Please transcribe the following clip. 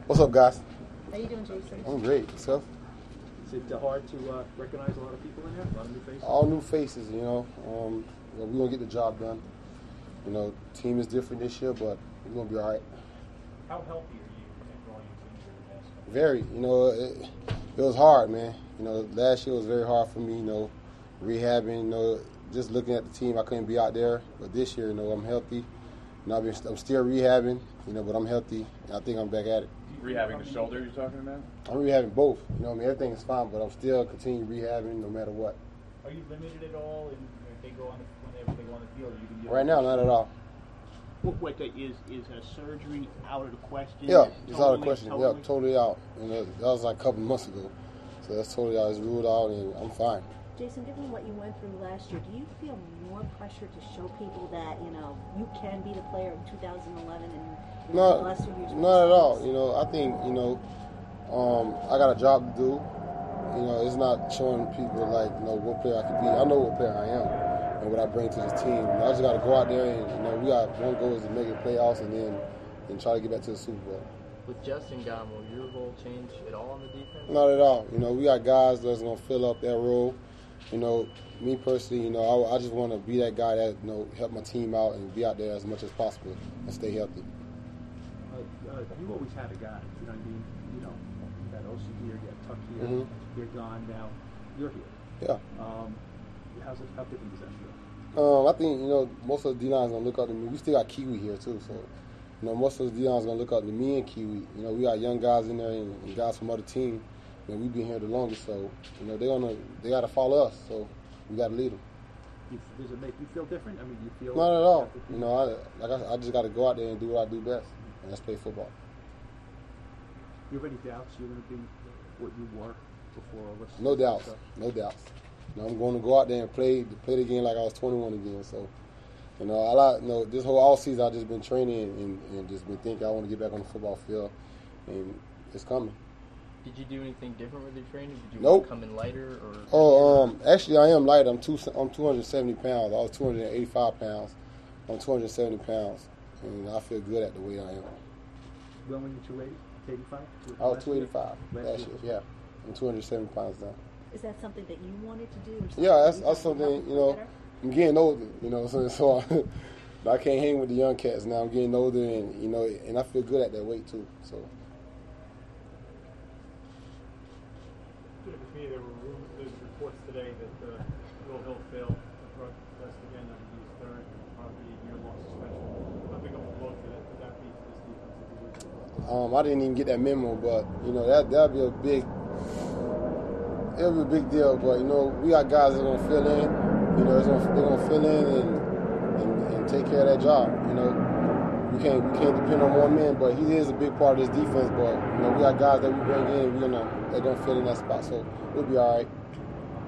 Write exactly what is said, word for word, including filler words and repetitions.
What's up, guys? How you doing, Jason? I'm great. Yourself? Is it uh, hard to uh, recognize a lot of people in there? A lot of new faces? All new faces, you know. Um, you know, we're going to get the job done. You know, team is different this year, but we're going to be all right. How healthy are you after all your teams are the best? Very. You know, it, it was hard, man. You know, last year was very hard for me, you know, rehabbing, you know, just looking at the team, I couldn't be out there. But this year, you know, I'm healthy. You know, I've been, I'm still rehabbing, you know, but I'm healthy. And I think I'm back at it. Rehabbing the shoulder you're talking about? I'm rehabbing both. You know, I mean, everything is fine, but I'm still continuing rehabbing no matter what. Are you limited at all in, if they go on the, whenever they go on the field? You can get Right now, not at all. What, what is is a surgery out of the question? Yeah, it's totally, out of the question. Totally? Yeah, totally out. You know, that was like a couple months ago. So that's totally out. It's ruled out, and I'm fine. Jason, given what you went through last year, do you feel more pressure to show people that, you know, you can be the player of two thousand eleven and you know, Not, the last few years? not at all. You know, I think, you know, um, I got a job to do. You know, it's not showing people, like, you know, what player I could be. I know what player I am and what I bring to this team. And I just got to go out there and, you know, we got one goal is to make it playoffs and then and try to get back to the Super Bowl. With Justin gone, will your role change at all on the defense? Not at all. You know, we got guys that's going to fill up that role. You know, me personally, you know, I, I just want to be that guy that, you know, help my team out and be out there as much as possible and stay healthy. Uh, uh, you always had a guy, you know what I mean? You know, you had O C here, you had Tuck here, Mhm. you're gone now, you're here. Yeah. Um, how's it, how different does that feel? Um, I think, you know, most of the D-lines going to look up to me. We still got Kiwi here, too, so, you know, most of the D-lines going to look up to me and Kiwi. You know, we got young guys in there and, and guys from other teams. You know, we've been here the longest, so, you know, they're gonna, they got to follow us, so we got to lead them. You, does it make you feel different? I mean, you feel... Not at all. You know, I, like I, I just got to go out there and do what I do best, and that's play football. You have any doubts you're going to be what you were before all this? No doubts. stuff? No doubts. You know, I'm going to go out there and play play the game like I was twenty-one again. So, you know, a lot. You know, this whole all season I've just been training and, and just been thinking I want to get back on the football field, and it's coming. Did you do anything different with your training? Did you Nope. want to come in lighter or? Oh, um, actually I am light. I'm two. I'm two hundred seventy pounds. I was two hundred eighty-five pounds. I'm two hundred seventy pounds, and I feel good at the weight I am. When were you two eighty? eighty-five? I was two eighty-five Last last year. year. Yeah, I'm two hundred seventy pounds now. Is that something that you wanted to do? Or something Yeah, that's, you that's thought would something, help you know, better? I'm getting older, you know, so, so I, I can't hang with the young cats now. I'm getting older, and, you know, and I feel good at that weight, too, so. To me, there were rumors, there was reports today that uh, Will Hill failed the drug test again. That would be his third, probably a year-long suspension. How big of a blow could that, could that be to this defense if he loses? Um, I didn't even get that memo, but, you know, that, that'd be a big, it'll be a big deal, but, you know, we got guys that are going to fill in, you know, they're going to fill in and, and, and take care of that job, you know. We can't, we can't depend on one man, but he is a big part of this defense, but, you know, we got guys that we bring in, we're gonna, they're going to fill in that spot, so we'll be all right.